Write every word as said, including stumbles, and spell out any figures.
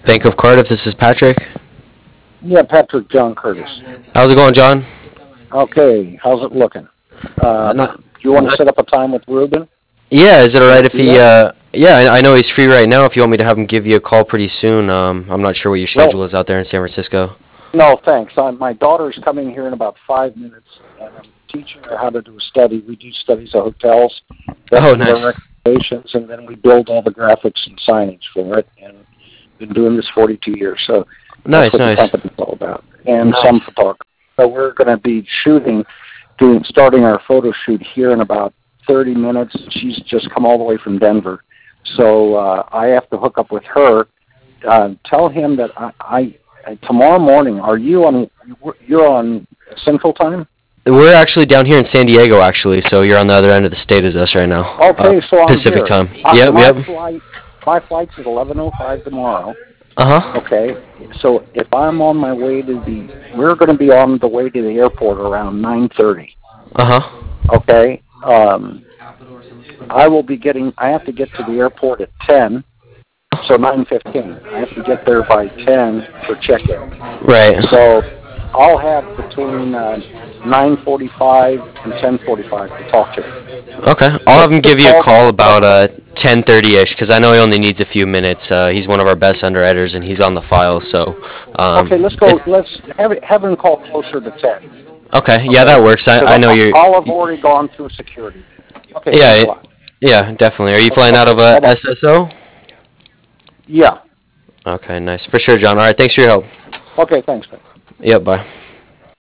Bank of Cardiff, this is Patrick. Yeah, Patrick John Curtis. How's it going, John? Okay, how's it looking? Uh, Um, not, do you want to not, set up a time with Ruben? yeah, is it Can alright we if do he, that? uh, yeah, I, I know he's free right now. If you want me to have him give you a call pretty soon, um, I'm not sure what your Well, schedule is out there in San Francisco. no, thanks. I, my daughter's coming here in about five minutes, and I'm teaching her how to do a study. We do studies of hotels, then Oh, we do our nice. recommendations, and then we build all the graphics and signage for it. And been doing this forty-two years, so that's Nice, what the nice. company's all about. And some Nice. photography. So we're going to be shooting, doing, starting our photo shoot here in about thirty minutes. She's just come all the way from Denver, so uh, I have to hook up with her. Uh, tell him that I, I uh, tomorrow morning. Are you on? You're on Central Time. We're actually down here in San Diego, actually, so you're on the other end of the state as us right now. Uh, Okay, so I'm Pacific here. time. Uh, Yep, my yep. flight, my flight's at eleven oh five tomorrow. Uh-huh. Okay, so if I'm on my way to the, we're going to be on the way to the airport around nine thirty. Uh-huh. Okay, um, I will be getting. I have to get to the airport at ten, so nine fifteen. I have to get there by ten for check-in. Right. So I'll have between uh, nine forty-five and ten forty-five to talk to her. Okay. I'll So have him just give you a call. call about uh ten thirty-ish, because I know he only needs a few minutes. Uh, he's one of our best underwriters, and he's on the file, so... Um, Okay, let's go. if, Let's have it, have him call closer to ten. okay, yeah, Okay, that works. I, I because know you're... I'll have already gone through security. Okay, thanks a Yeah, lot. yeah, definitely. Are you flying out Okay, of a bye-bye. S S O? Yeah. Okay, nice. For sure, John. All right, thanks for your help. Okay, thanks, man. Yep, bye.